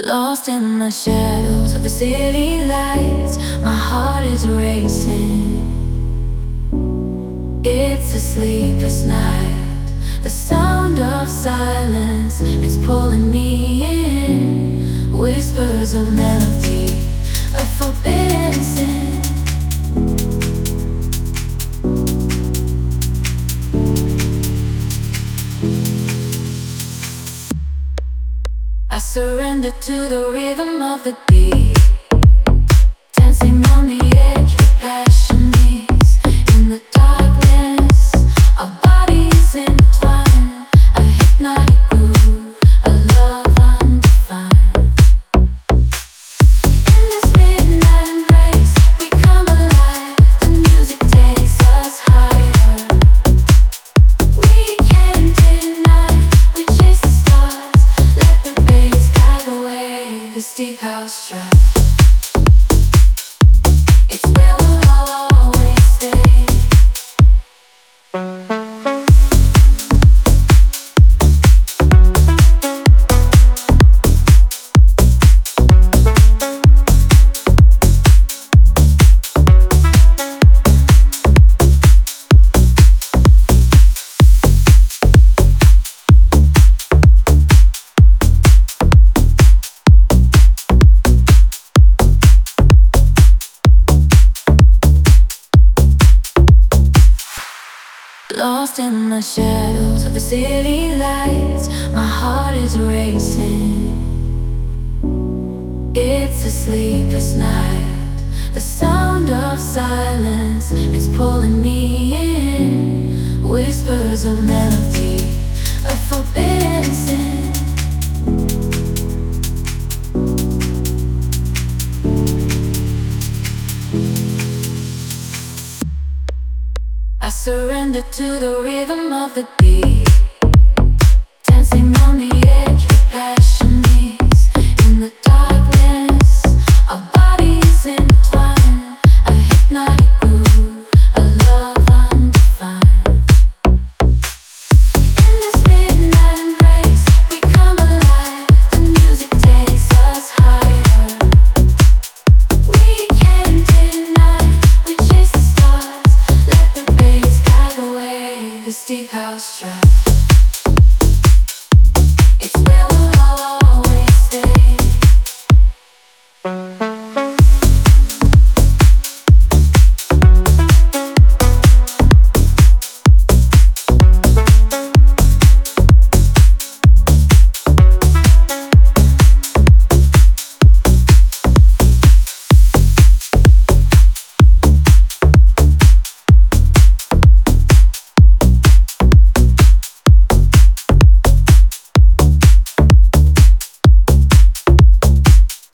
Lost in the shadows of the city lights, my heart is racing. It's a sleepless night. The sound of silence is pulling me in. Whispers of melody, a forbidden sin. I surrender to the rhythm of the beat, dancing on the edge of passion meets. In the darkness, our bodies entwine, a hypnotic groove, a love undefined. In this midnight embrace, we come alive. The music takes us higher. We can't deny, we chase the stars. Let the bass guide the way. This deep house track, it's where we'll always stay. Lost in the shadows of the city lights, my heart is racing. It's a sleepless night. The sound of silence is pulling me in. Whispers of melody, a forbidden sin. I surrender to the rhythm of the beat, dancing on the edge of passion meets. In the darkness, our bodies entwine, a hypnotic groove, a love undefined. In this midnight embrace, we come alive. The music takes us higher. We can't deny, we chase the stars. Let the bass guide the way. This deep house track.